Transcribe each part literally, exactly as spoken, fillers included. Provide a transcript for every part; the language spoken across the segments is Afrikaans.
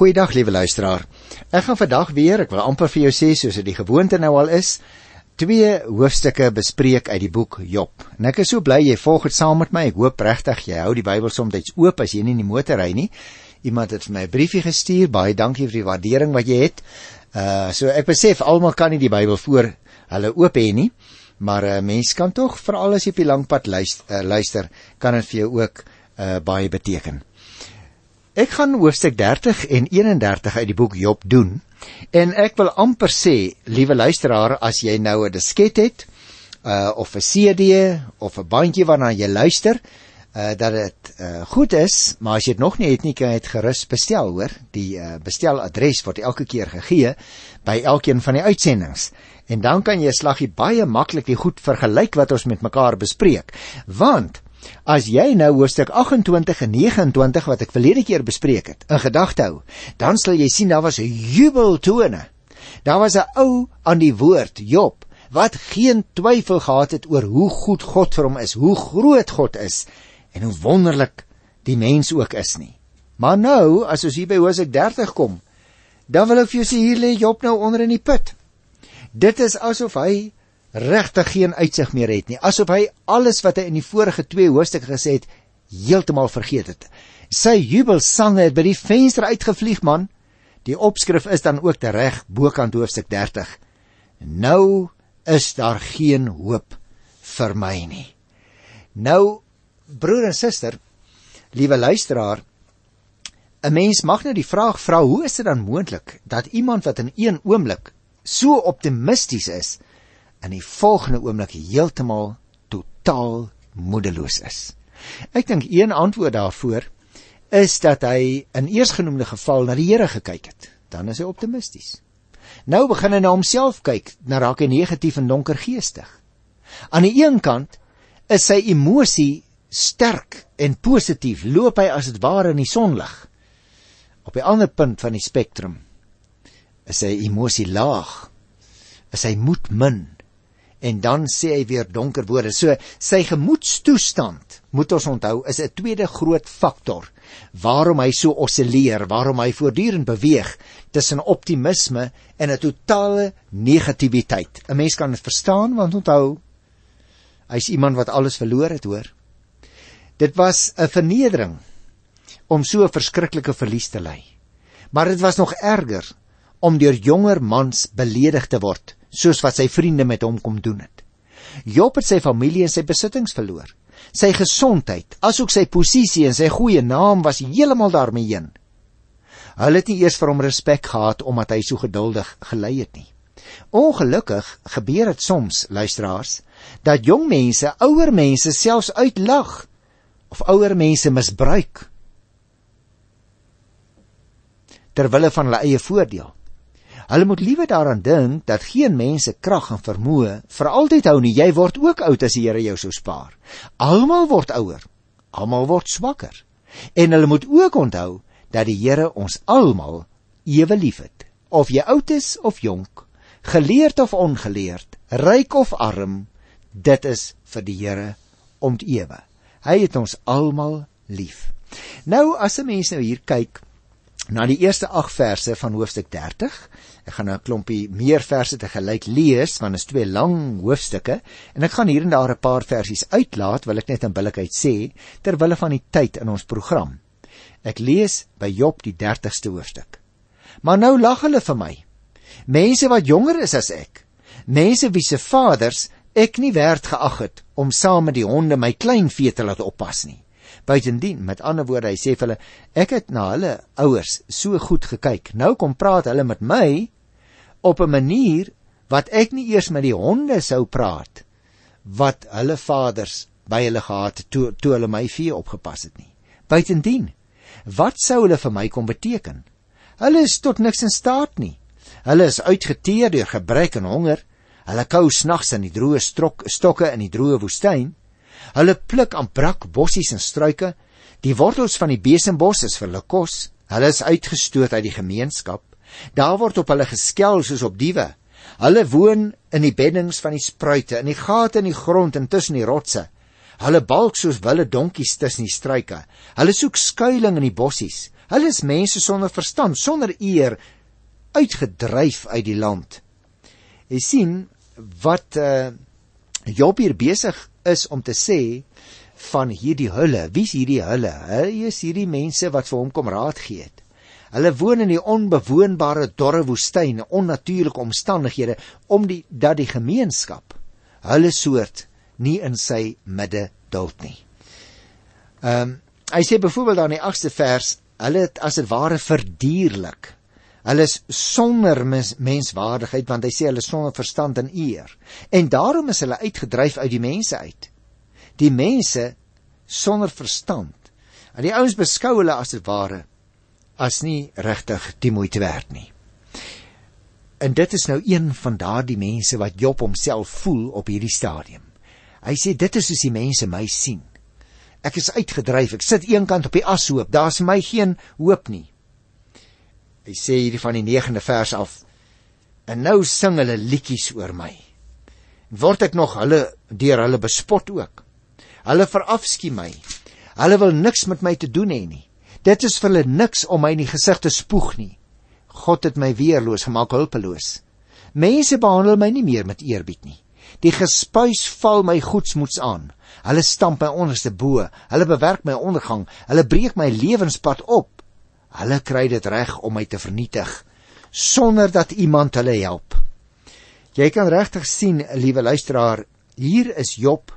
Goeiedag, liewe luisteraar. Ek gaan vandag weer, ek wil amper vir jou sê, soos dit die gewoonte nou al is, twee hoofstukke bespreek uit die boek Job. En ek is so bly jy volg het saam met my. Ek hoop regtig jy hou die Bybel soms oop as jy nie in die motor ry nie. Iemand het vir my 'n briefie gestuur. Baie dankie vir die waardering wat jy het. Uh so ek besef almal kan nie die Bybel voor hulle oop hê nie, maar 'n uh, mens kan tog, veral as jy op die lang pad luister, uh, luister kan dit vir jou ook uh, baie beteken. Ek gaan hoofstuk dertig en eenendertig uit die boek Job doen, en ek wil amper sê, liewe luisteraar, as jy nou 'n disket het, uh, of 'n C D, of 'n bandjie waarna jy luister, uh, dat dit uh, goed is, maar as jy dit nog nie het nie, kan jy dit gerus bestel, hoor. Die uh, besteladres word elke keer gegee, by elkeen van die uitsendings, en dan kan jy 'n slaggie baie maklik die goed vergelyk wat ons met mekaar bespreek, want as jy nou hoofstuk agt en twintig en nege en twintig wat ek verlede keer bespreek het, in gedagte hou, dan sal jy sien, daar was 'n jubeltone. Daar was 'n ou aan die woord, Job, wat geen twyfel gehad het oor hoe goed God vir hom is, hoe groot God is, en hoe wonderlik die mens ook is nie. Maar nou, as ons hier by hoofstuk dertig kom, dan wil ek vir jou sê, hier lê Job nou onder in die put. Dit is asof hy regtig geen uitsig meer het nie, asof hy alles wat hy in die vorige twee hoofstukke gesê het, heeltemal vergeet het. Sy jubelsange het by die venster uitgevlieg, man. Die opskrif is dan ook tereg bokant hoofstuk dertig. Nou is daar geen hoop vir my nie. Nou, broer en suster, liewe luisteraar, 'n mens mag nou die vraag vra, hoe is dit dan moontlik dat iemand wat in een oomblik so optimisties is, in die volgende oomblik heeltemal totaal moedeloos is? Ek dink een antwoord daarvoor is dat hy in eersgenoemde geval na die Here gekyk het. Dan is hy optimisties. Nou begin hy na homself kyk, dan raak hy negatief en donkergeestig. Aan die een kant is sy emosie sterk en positief, loop hy as dit ware in die sonlig. Op die ander punt van die spektrum is sy emosie laag, is hy moed min, en dan sê hy weer donker woorde. So, sy gemoedstoestand, moet ons onthou, is 'n tweede groot faktor, waarom hy so oscilleer, waarom hy voortdurend beweeg, tussen optimisme en 'n totale negativiteit. 'n Mens kan dit verstaan, want onthou, hy is iemand wat alles verloor het, hoor. Dit was 'n vernedering, om so 'n verskriklike verlies te ly. Maar dit was nog erger, om deur jonger mans beledig te word, soos wat sy vriende met hom kom doen het. Job het sy familie en sy besittings verloor. Sy gesondheid, asook sy posisie en sy goeie naam was heeltemal daarmee heen. Hulle het nie eers vir hom respek gehad, omdat hy so geduldig gelei het nie. Ongelukkig gebeur het soms, luisteraars, dat jong mense, ouer mense selfs uitlag, of ouer mense misbruik, terwille van hulle eie voordeel. Hulle moet liewe daaraan dink, dat geen mense krag en vermoë vir altyd hou nie. Jy word ook oud as die Here jou sou spaar. Almal word ouer, almal word swakker. En hulle moet ook onthou, dat die Here ons almal ewe lief het. Of jy oud is of jonk, geleerd of ongeleerd, ryk of arm, dit is vir die Here om te ewe. Hy het ons almal lief. Nou, as 'n mens nou hier kyk, na die eerste agt verse van hoofstuk dertig, ek gaan nou 'n klompie meer verse te gelyk lees, want dit is twee lang hoofstukke, en ek gaan hier en daar 'n paar versies uitlaat, wil ek net in billikheid sê, terwille van die tyd in ons program. Ek lees by Job die dertigste hoofstuk. Maar nou lag hulle vir my, mense wat jonger is as ek, mense wie se vaders ek nie werd geag het, om saam met die honde my klein vee te laat oppas nie. Buitendien, met ander woorde, hy sê vir hulle, ek het na hulle ouers so goed gekyk, nou kom praat hulle met my, op 'n manier, wat ek nie eers met die honde sou praat, wat hulle vaders by hulle gehad het, toe, toe hulle my vee opgepas het nie. Buitendien, wat sou hulle vir my kom beteken? Hulle is tot niks in staat nie. Hulle is uitgeteer deur gebrek en honger, hulle kou snags in die droë strok, stokke in die droë woestyn, hulle pluk aan brak bossies en struike, die wortels van die besembos is vir hulle kos, hulle is uitgestoot uit die gemeenskap, daar word op hulle geskel soos op diewe, hulle woon in die beddings van die spruite, in die gate in die grond en tussen die rotse, hulle balk soos wille donkies tussen die struike, hulle soek skuiling in die bossies, Hulle is mense sonder verstand, sonder eer, uitgedryf uit die land. Jy sien wat uh, Job hier besig is om te sê van hierdie hulle. Wie is hierdie hulle? Hulle is hierdie mense wat vir hom kom raad gee het. Hulle woon in die onbewoonbare dorre woestyn, onnatuurlike omstandighede, om die, dat die gemeenskap hulle soort nie in sy midde duld nie. Um, hy sê byvoorbeeld aan die agste vers, hulle het as het ware verdierlik. Hulle is sonder mens, menswaardigheid, want hy sê hulle is sonder verstand en eer. En daarom is hulle uitgedryf uit die mense uit. Die mense sonder verstand. En die ouens beskou hulle as het ware as nie regtig die moeite werd nie. En dit is nou een van daardie mense wat Job homself voel op hierdie stadium. Hy sê, dit is soos die mense my sien. Ek is uitgedryf, ek sit een kant op die ashoop, daar is my geen hoop nie. Hy sê hierdie van die negende vers af, en nou sing hulle liedjies oor my. Word ek nog hulle, deur hulle bespot ook. Hulle verafskie my. Hulle wil niks met my te doen hê nie. Dit is vir hulle niks om my in die gesig te spoeg nie. God het my weerloos gemaak, hulpeloos. Mense behandel my nie meer met eerbied nie. Die gespuis val my goedsmoeds aan. Hulle stamp my onderste bo, hulle bewerk my ondergang, hulle breek my lewenspad op. Hulle kry dit reg om my te vernietig, sonder dat iemand hulle help. Jy kan regtig sien, liewe luisteraar, hier is Job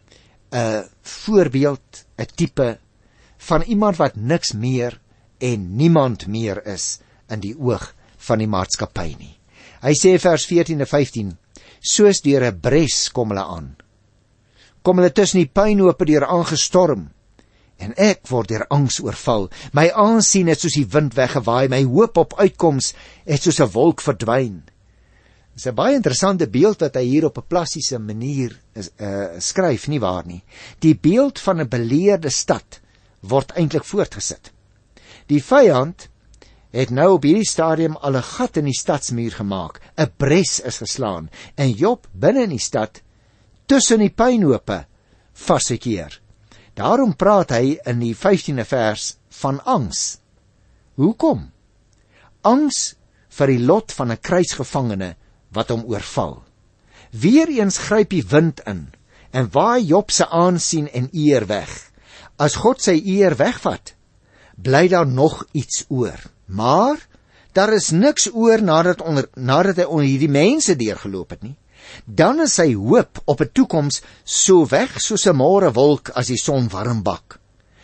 'n voorbeeld, 'n tipe van iemand wat niks meer en niemand meer is in die oog van die maatskappy nie. Hy sê vers veertien en vyftien, soos deur 'n bres kom hulle aan. Kom hulle tussen die pynhope deur aangestorm, en ek word deur angs oorval. My aansien het soos die wind weggewaai, my hoop op uitkoms het soos 'n wolk verdwyn. Dit is 'n baie interessante beeld wat hy hier op 'n plastiese manier uh, skryf, nie waar nie. Die beeld van 'n beleerde stad word eintlik voortgesit. Die vyand het nou op hierdie stadium al 'n gat in die stadsmuur gemaak, 'n bres is geslaan, en Job binne in die stad, tussen die pynhope, vasgekeer. Daarom praat hy in die vyftiende vers van angs. Hoekom? Angs vir die lot van 'n kruisgevangene wat hom oorval. Weereens gryp die wind in en waai Job se aansien en eer weg. As God sy eer wegvat, bly daar nog iets oor. Maar daar is niks oor nadat, onder, nadat hy onder hierdie mense deurgeloop het nie. Dan is sy hoop op 'n toekoms so weg soos 'n môre wolk as die son warm bak.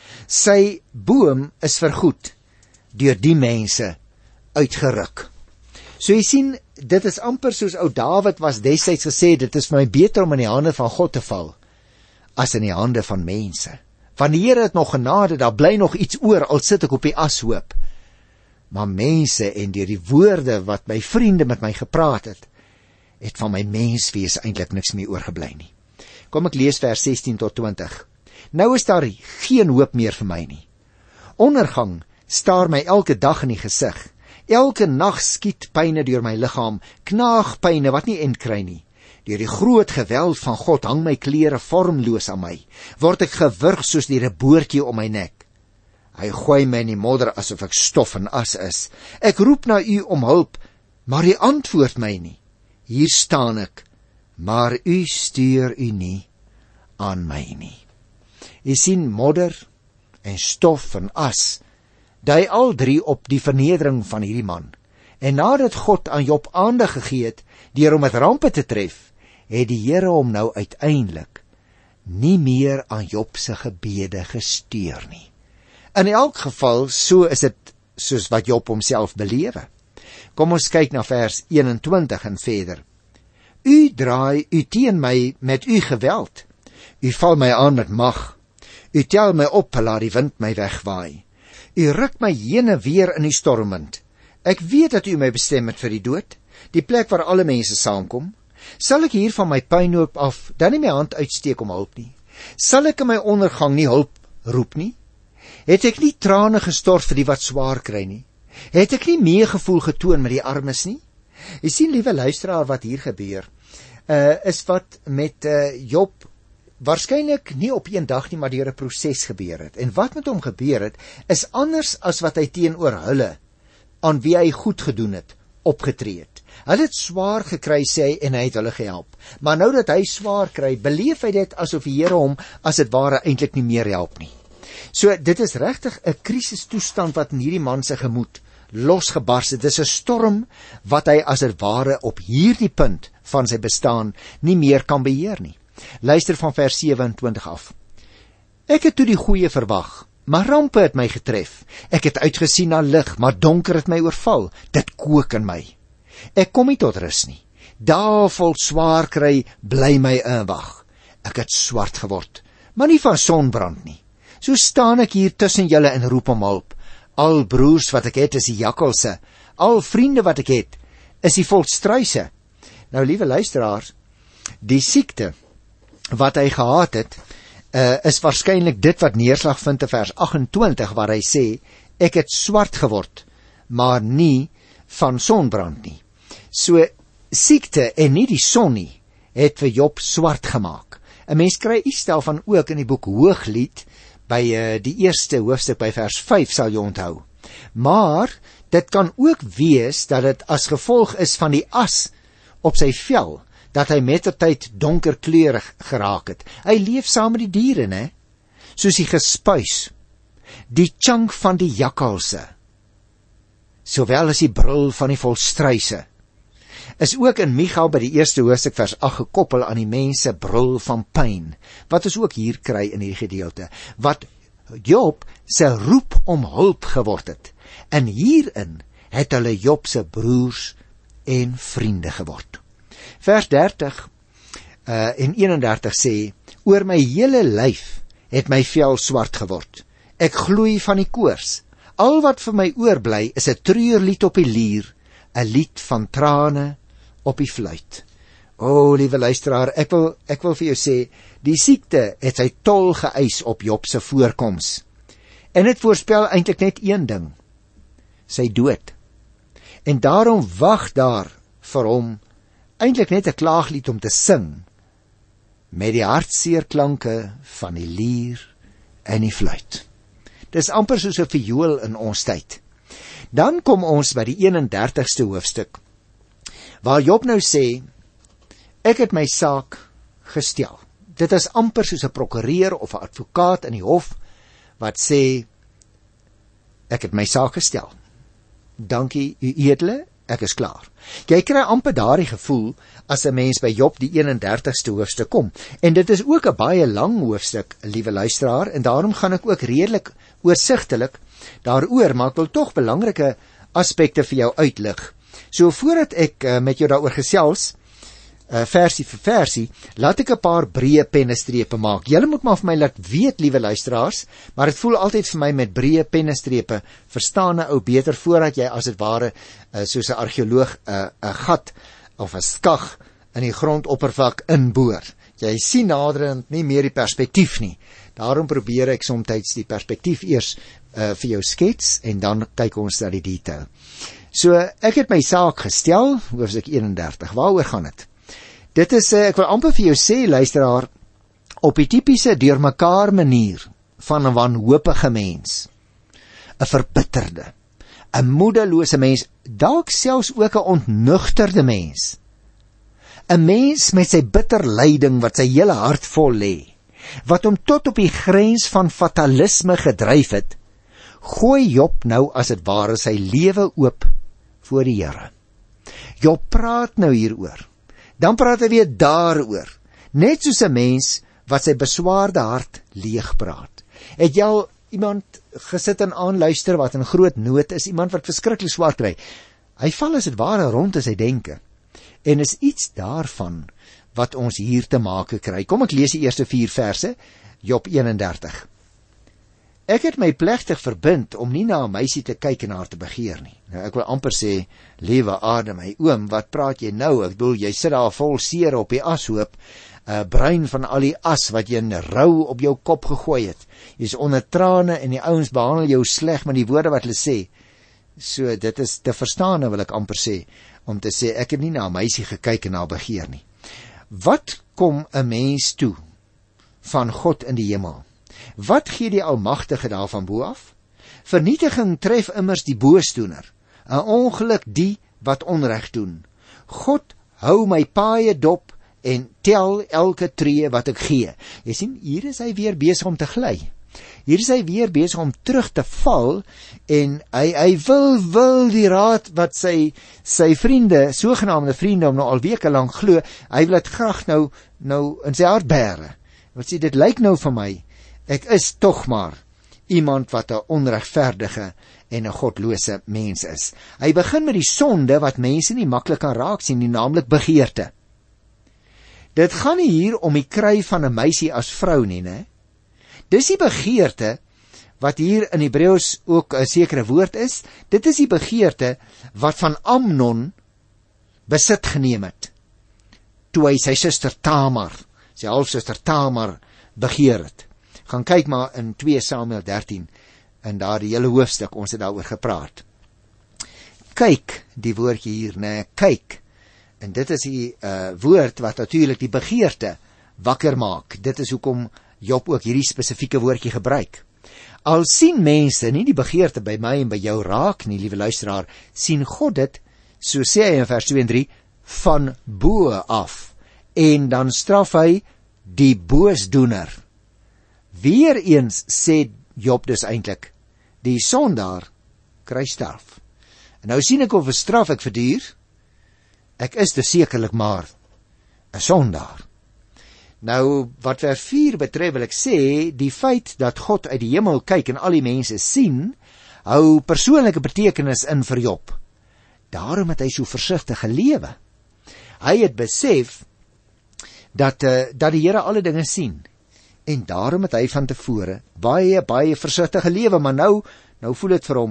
Sy boom is vergoed deur die mense uitgeruk. So jy sien, dit is amper soos ou Dawid was destyds gesê, dit is my beter om in die hande van God te val as in die hande van mense. Van die Here het nog genade, daar bly nog iets oor, al sit ek op die ashoop. Maar mense en deur die woorde wat my vriende met my gepraat het, het van my menswees eintlik niks meer oorgebly nie. Kom ek lees vers sestien tot twintig. Nou is daar geen hoop meer vir my nie. Ondergang staar my elke dag in die gesig. Elke nag skiet pyne deur my liggaam, knaagpyne wat nie end kry nie. Deur die groot geweld van God hang my klere vormloos aan my. Word ek gewurg soos deur 'n boortjie om my nek. Hy gooi my in die modder asof ek stof en as is. Ek roep na u om hulp, maar u antwoord my nie. Hier staan ek, maar u stuur u nie aan my nie. U sien, modder en stof en as dui al drie op die vernedering van hierdie man. En nadat God aan Job aandag gegee het deur hom met rampe te tref, het die Here hom nou uiteindelik nie meer aan Job se gebede gesteer nie. In elk geval, so is dit soos wat Job homself belewe. Kom ons kyk na vers eenentwintig en verder. U draai u teen my met u geweld. U val my aan met mag. U tel my op en laat die wind my wegwaai. U ruk my heen en weer in die stormwind. Ek weet dat u my bestem het vir die dood, die plek waar alle mense saamkom. Sal ek hier van my pynhoop af dan nie my hand uitsteek om hulp nie? Sal ek in my ondergang nie hulp roep nie? Het ek nie trane gestort vir die wat swaar kry nie? Het ek nie meegevoel getoon met die armes nie? Jy sien, liewe luisteraar, wat hier gebeur, uh, is wat met uh, Job waarskynlik nie op een dag nie, maar deur 'n proses gebeur het. En wat met hom gebeur het, is anders as wat hy teenoor hulle, aan wie hy goed gedoen het, opgetree het. Hulle het swaar gekry, sê hy, en hy het hulle gehelp. Maar nou dat hy swaar kry, beleef hy dit asof die Here hom, as dit ware, eintlik nie meer help nie. So, dit is regtig 'n krisistoestand wat in hierdie man se gemoed losgebars het. Dit is 'n storm wat hy as dit ware op hierdie punt van sy bestaan nie meer kan beheer nie. Luister van vers sewe-en-twintig af. Ek het toe die goeie verwag, maar rampe het my getref. Ek het uitgesien na lig, maar donker het my oorval. Dit kook in my. Ek kom nie tot rus nie. Dae vol swaar kry bly my inwag. Ek het swart geword, maar nie van sonbrand nie. So staan ek hier tussen julle en roep om hulp. Al broers wat ek het is die jakkalse. Al vriende wat ek het is die volstruise. Nou, liewe luisteraars, die siekte wat hy gehad het, uh, is waarskynlik dit wat neerslag vind in vers agt-en-twintig, waar hy sê, ek het swart geword, maar nie van sonbrand nie. So, siekte en nie die son nie, het vir Job swart gemaak. 'n Mens kry iets daarvan ook in die boek Hooglied, by uh, die eerste hoofstuk by vers vyf sal jy onthou. Maar, dit kan ook wees dat dit as gevolg is van die as op sy vel, dat hy mettertyd donkerkleurig geraak het. Hy leef saam met die diere, né? Soos die gespuis, die tjank van die jakkalse, sowel as die brul van die volstruise, is ook in Micha by die eerste hoofstuk vers agt gekoppel aan die mense brul van pyn, wat ons ook hier kry in hierdie gedeelte, wat Job se roep om hulp geword het. En hierin het hulle Job se broers en vriende geword. Vers dertig uh, en eenendertig sê, oor my hele lyf het my vel swart geword. Ek gloei van die koors. Al wat vir my oorbly is 'n treurlied op die lier, 'n lied van trane op die fluit. O, liewe luisteraar, ek wil, ek wil vir jou sê, die siekte het sy tol geëis op Job se voorkoms. En dit voorspel eintlik net een ding, sy dood. En daarom wag daar vir hom eintlik net 'n klaaglied om te sing, met die hartseer klanke van die lier en die fluit. Dis amper soos 'n viool in ons tyd. Dan kom ons by die eenendertigste hoofstuk, waar Job nou sê, ek het my saak gestel. Dit is amper soos 'n prokureur of 'n advokaat in die hof, wat sê, ek het my saak gestel. Dankie, u edele, ek is klaar. Jy kry amper daardie gevoel, as 'n mens by Job die eenendertigste hoofstuk kom. En dit is ook 'n baie lang hoofstuk, liewe luisteraar, en daarom gaan ek ook redelik oorsigtelik daaroor, maar ek wil tog belangrike aspekte vir jou uitlig. So voordat ek uh, met jou daaroor gesels, uh, versie vir versie, laat ek 'n paar breë pennestrepe maak. Julle moet maar vir my laat weet, liewe luisteraars, maar dit voel altyd vir my met breë pennestrepe, verstaan 'n ou beter voordat jy as dit ware, uh, soos 'n argeoloog, 'n uh, 'n gat of 'n skag in die grondoppervlak inboor. Jy sien naderend nie meer die perspektief nie. Daarom probeer ek soms die perspektief eers uh, vir jou skets, en dan kyk ons na die detail. So, ek het my saak gestel, hoofstuk eenendertig, waaroor gaan dit? Dit is, uh, ek wil amper vir jou sê, luisteraar, op die typiese deurmekaar manier van 'n wanhoopige mens, 'n verbitterde, 'n moedelose mens, dalk selfs ook 'n ontnugterde mens, 'n mens met sy bitter lyding wat sy hele hart vol lê, wat hom tot op die grens van fatalisme gedryf het, gooi Job nou as dit ware sy lewe oop voor die Here. Job praat nou hieroor, dan praat hy weer daaroor, net soos 'n mens wat sy beswaarde hart leeg praat. Het jy al iemand gesit en aanluister wat in groot nood is, iemand wat verskriklik swaar kry? Hy val as dit ware rond in sy denke, en is iets daarvan wat ons hier te make kry. Kom ek lees die eerste vier verse, Job eenendertig. Ek het my plegtig verbind om nie na 'n meisie te kyk en haar te begeer nie. Nou ek wil amper sê, liewe Adam, my oom, wat praat jy nou? Ek bedoel, jy sit daar vol seer op die ashoop, uh, bruin van al die as wat jy in rou op jou kop gegooi het. Jy's onder trane en die ouens behandel jou sleg met die woorde wat hulle sê. So, dit is te verstaan, wil ek amper sê, om te sê, ek het nie na 'n meisie gekyk en haar begeer nie. Wat kom 'n mens toe van God in die hemel. Wat gee die Almagtige daarvan bo af? Vernietiging tref immers die boosdoener, 'n ongeluk die wat onreg doen. God hou my paaie dop en tel elke tree wat ek gee. Jy sien, hier is hy weer besig om te gly. Hier is hy weer besig om terug te val en hy, hy wil, wil die raad wat sy, sy vriende, sogenaamde vriende, om nou al weke lang glo, hy wil dit graag nou, nou in sy hart bære. Wat sê, dit lyk nou vir my, ek is tog maar iemand wat 'n onregverdige en 'n godlose mens is. Hy begin met die sonde wat mense nie maklik kan raak sien nie, naamlik begeerte. Dit gaan nie hier om die kry van 'n meisie as vrou nie, né? Dis die begeerte wat hier in Hebreëus ook 'n sekere woord is. Dit is die begeerte wat van Amnon besit geneem het, toe hy sy suster Tamar, sy halfsuster Tamar, begeer het. Gaan kyk maar in twee Samuel dertien, in daardie hele hoofstuk, ons het daaroor gepraat. Kyk, die woordjie hier, nee, kyk. En dit is die uh, woord wat natuurlik die begeerte wakker maak. Dit is hoekom Job ook hierdie spesifieke woordjie gebruik. Al sien mense nie die begeerte by my en by jou raak nie, liewe luisteraar, sien God dit, so sê hy in vers twee en drie, van bo af. En dan straf hy die boosdoener. Weereens sê Job dus eintlik, die sondaar kry straf. En nou sien ek of 'n straf ek verduur. Ek is dus sekerlik maar 'n sondaar. Nou, wat vers vier betref, wil ek sê, die feit dat God uit die hemel kyk en al die mense sien, hou persoonlike betekenis in vir Job. Daarom het hy so versigtig gelewe. Hy het besef dat, uh, dat die Here alle dinge sien. En daarom het hy van tevore baie, baie versigtig gelewe, maar nou, nou voel dit vir hom,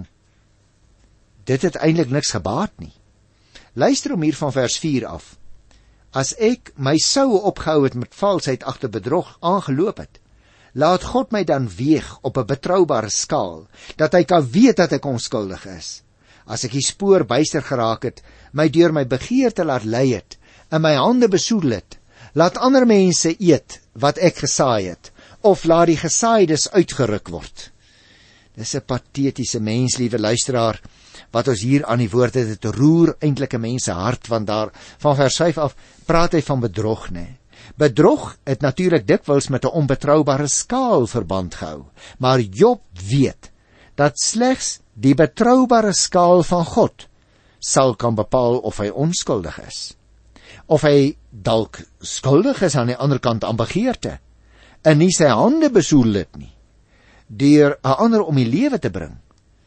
dit het eintlik niks gebaat nie. Luister om hier van vers vier af. As ek my soue opgehou het met valsheid agter bedrog aangeloop het, laat God my dan weeg op 'n betroubare skaal, dat hy kan weet dat ek onskuldig is. As ek die spoor byster geraak het, my deur my begeerte laat lei het, en my hande besoedel het, laat ander mense eet wat ek gesaai het, of laat die gesaaiedes uitgeruk word. Dis 'n patetiese mens, liewe luisteraar, wat ons hier aan die woord het, het roer eintlik 'n mens se hart, want daar, van vers vyf af, praat hy van bedrog, nee. Bedrog het natuurlik dikwels met 'n onbetroubare skaal verband gehou, maar Job weet, dat slegs die betroubare skaal van God sal kan bepaal of hy onskuldig is. Of hy dalk skuldig is aan die ander kant aan begeerte, en nie sy hande besoedel het nie, deur 'n ander om die lewe te bring,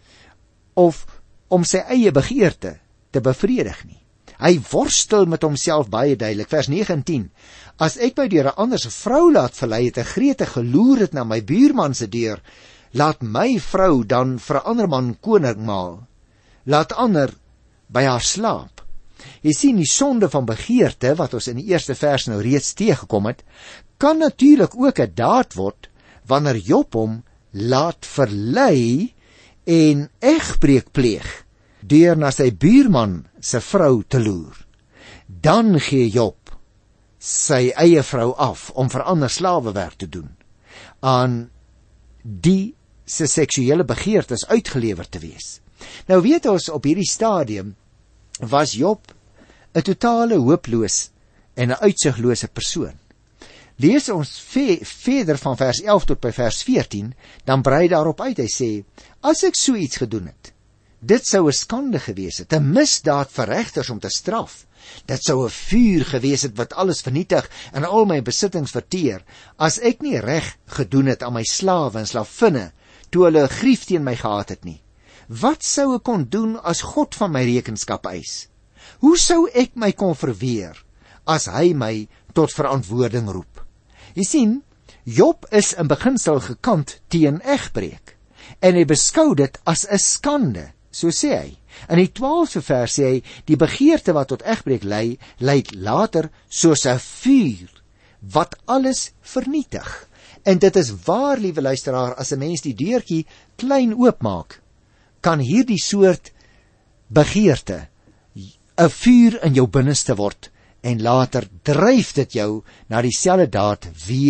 of om sy eie begeerte te bevredig nie. Hy worstel met homself baie duidelik, vers nege en tien. As ek my deur 'n ander se vrou laat verlei het, 'n gretig geloer het na my buurman se deur, laat my vrou dan vir 'n ander man koning maal. Laat ander by haar slaap. Jy sien, die sonde van begeerte, wat ons in die eerste vers nou reeds teëgekom het, kan natuurlik ook 'n daad word, wanneer Job hom laat verlei en egbreek pleeg, deur na sy buurman se vrou te loer. Dan gee Job sy eie vrou af om vir ander slawewerk te doen, aan die se seksuele begeertes uitgelewer te wees. Nou weet ons, op hierdie stadium was Job 'n totale hooploos en 'n uitsiglose persoon. Lees ons ve, verder van vers elf tot by vers veertien, dan brei daarop uit, hy sê, as ek so iets gedoen het, dit sou 'n skande gewees het, 'n misdaad vir regters om te straf. Dit sou 'n vuur gewees het wat alles vernietig en al my besittings verteer, as ek nie reg gedoen het aan my slawe en slavinne, toe hulle grief teen my gehad het nie. Wat sou ek kon doen as God van my rekenskap eis? Hoe sou ek my kon verweer, as hy my tot verantwoording roep? Jy sien, Job is in beginsel gekant teen egbreek, en hy beskou dit as 'n skande, so sê hy. In die twaalfde vers sê hy, die begeerte wat tot egbreek lei, lei later soos 'n vuur, wat alles vernietig. En dit is waar, liewe luisteraar, as 'n mens die deurtjie klein oopmaak, kan hierdie soort begeerte 'n vuur in jou binneste word, en later dryf dit jou na dieselfde daad weer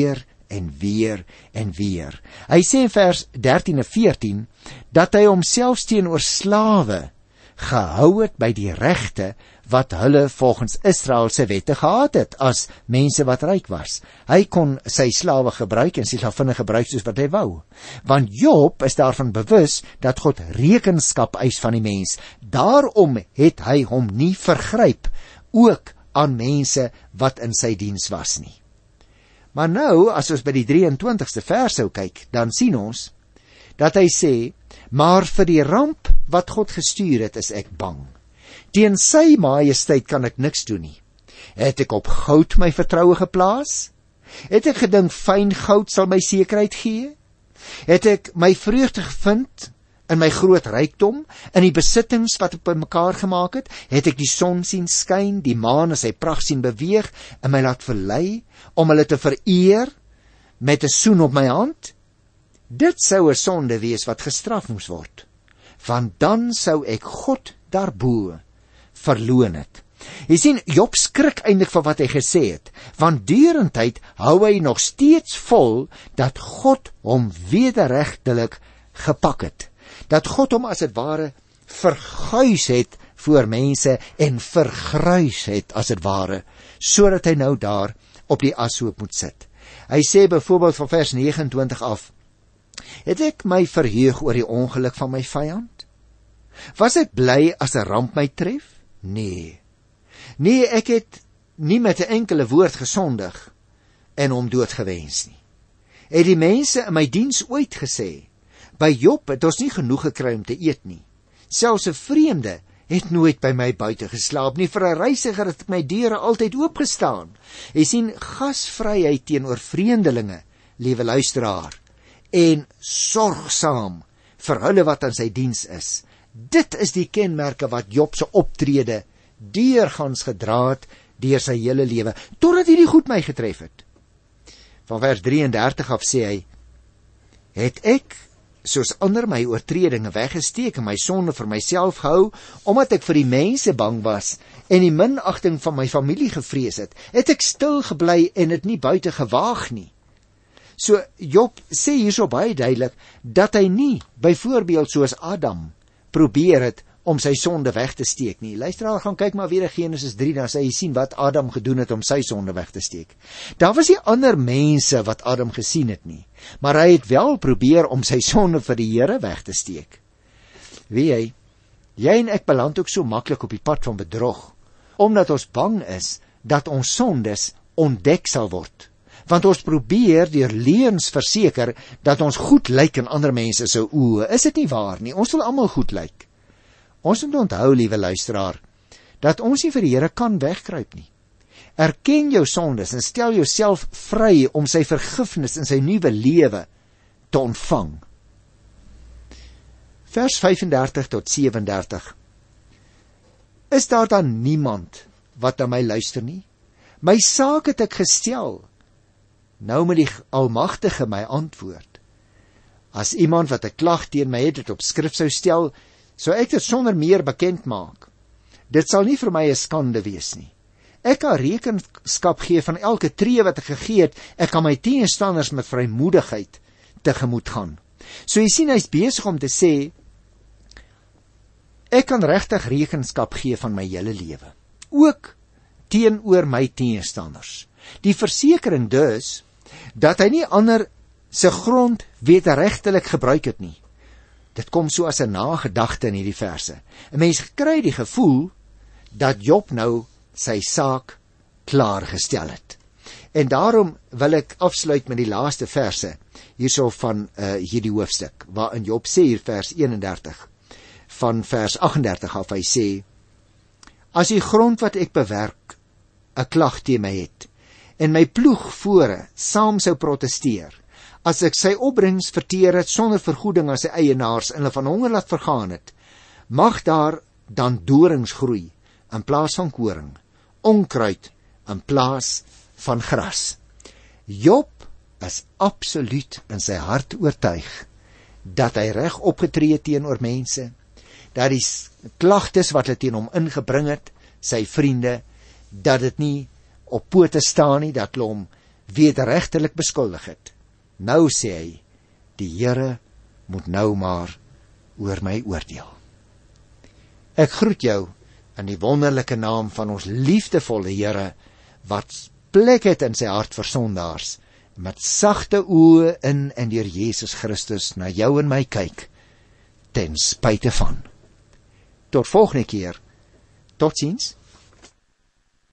en weer en weer. Hy sê in vers dertien en veertien dat hy homself teenoor slawe gehou het by die regte wat hulle volgens Israel se wette gehad het as mense wat ryk was. Hy kon sy slawe gebruik en sy slavinne gebruik soos wat hy wou. Want Job is daarvan bewus dat God rekenskap eis van die mens. Daarom het hy hom nie vergryp ook aan mense wat in sy diens was nie. Maar nou, as ons by die drieëntwintigste vers sou kyk, dan sien ons dat hy sê, maar vir die ramp wat God gestuur het, is ek bang. Teen sy majesteit kan ek niks doen nie. Het ek op goud my vertroue geplaas? Het ek gedink fyn goud sal my sekerheid gee? Het ek my vreugde gevind in my groot rykdom, in die besittings wat ek bymekaar gemaak het? Het ek die son sien skyn, die maan in sy pragt sien beweeg, en my laat verlei, om hulle te vereer, met 'n soen op my hand? Dit sou 'n sonde wees wat gestraf moes word, want dan sou ek God daarbo verloon het. Jy sien, Job skrik eintlik van wat hy gesê het, want deurentyd hou hy nog steeds vol dat God hom wederregtelik gepak het, dat God hom as dit ware verguis het voor mense en vergruis het as dit ware, sodat hy nou daar op die ashoop moet sit. Hy sê byvoorbeeld van vers nege en twintig af, het ek my verheug oor die ongeluk van my vyand? Was ek bly as 'n ramp my tref? Nee. Nee, ek het nie met 'n enkele woord gesondig en hom dood gewens nie. Het die mense in my diens ooit gesê, by Job het ons nie genoeg gekry om te eet nie. Selfs 'n vreemde het nooit by my buite geslaap nie, vir 'n reisiger het my deure altyd oopgestaan. Jy sien, gasvryheid teenoor vreemdelinge, liewe luisteraar, en sorgsaam vir hulle wat aan sy diens is. Dit is die kenmerke wat Job se optrede deurgangs gedra het deur sy hele lewe, totdat hierdie goed my getref het. Van vers drieëndertig af sê hy, het ek soos ander my oortredinge weggesteek en my sonde vir myself gehou, omdat ek vir die mense bang was en die minagting van my familie gevrees het, het ek stil gebly en het nie buite gewaag nie. So Job sê hierso baie duidelik dat hy nie byvoorbeeld soos Adam probeer het om sy sonde weg te steek nie. Luisteraar, gaan kyk maar weer in Genesis drie, dan sê jy sien wat Adam gedoen het om sy sonde weg te steek. Daar was nie ander mense wat Adam gesien het nie, maar hy het wel probeer om sy sonde vir die Here weg te steek. Weet jy, jy en ek beland ook so maklik op die pad van bedrog, omdat ons bang is dat ons sondes ontdek sal word. Want ons probeer deur leuns verseker dat ons goed lyk in ander mense se oë. Is dit nie waar nie? Ons wil almal goed lyk. Ons moet onthou, liewe luisteraar, dat ons nie vir die Here kan wegkruip nie. Erken jou sondes en stel jouself vry om sy vergifnis in sy nuwe lewe te ontvang. Vers vyfendertig tot sewendertig. Is daar dan niemand wat na my luister nie? My saak het ek gestel. Nou moet die Almagtige my antwoord. As iemand wat 'n klag teen my het, dit op skrif sou stel, sou ek dit sonder meer bekend maak. Dit sal nie vir my 'n skande wees nie. Ek kan rekenskap gee van elke tree wat ek gegee het. Ek kan my teenstanders met vrymoedigheid tegemoet gaan. So jy sien, hy's besig om te sê, ek kan regtig rekenskap gee van my hele lewe, ook teenoor my teenstanders. Die versekering dus dat hy nie ander se grond wederregtelik gebruik het nie. Dit kom so as 'n nagedagte in hierdie verse. 'n Mens kry die gevoel dat Job nou sy saak klaargestel het. En daarom wil ek afsluit met die laaste verse hierso van uh, hierdie hoofstuk, waarin Job sê hier vers eenendertig, van vers agtendertig af, hy sê, as die grond wat ek bewerk 'n klag teen my het, en my ploegvore saam sou protesteer, as ek sy opbrengs verteer het sonder vergoeding aan sy eienaars en hulle van honger laat vergaan het, mag daar dan dorings groei in plaas van koring, onkruid in plaas van gras. Job is absoluut in sy hart oortuig dat hy reg opgetree het teenoor mense, dat die klagtes wat hulle teen hom ingebring het, sy vriende, dat dit nie op pote staan nie, dat hulle hom wederregtelik beskuldig het. Nou sê hy, die Here moet nou maar oor my oordeel. Ek groet jou in die wonderlike naam van ons liefdevolle Here, wat plek het in sy hart vir sondaars, met sagte oë in en deur Jesus Christus na jou en my kyk, ten spyte van. Tot volgende keer. Totsiens.